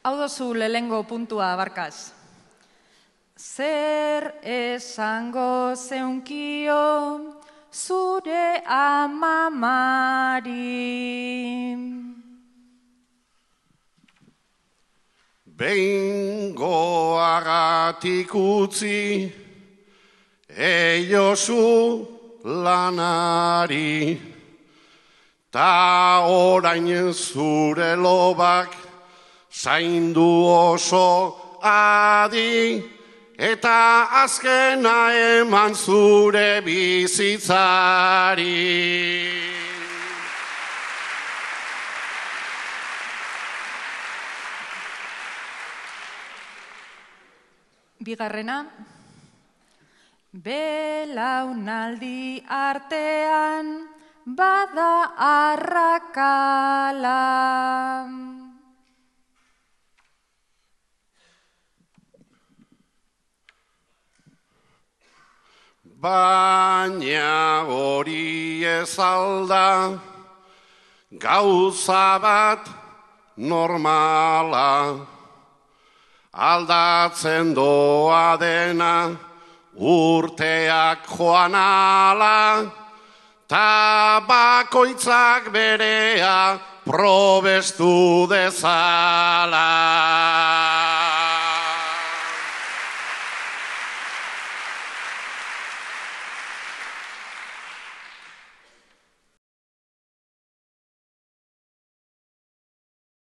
Hau dozu lehengo puntua barkaz. Zer esango zeunkio zure amamari. Behingoagatik utzi eiozu lanari, ta orain zure lobak zaindu oso adi, eta azkena eman zure bizitzari. Bigarrena, belaunaldi artean bada arrakala. Baina hori ez alda gauza bat normala, aldatzen doa dena urteak joan ala, ta bakoitzak berea probestu dezala.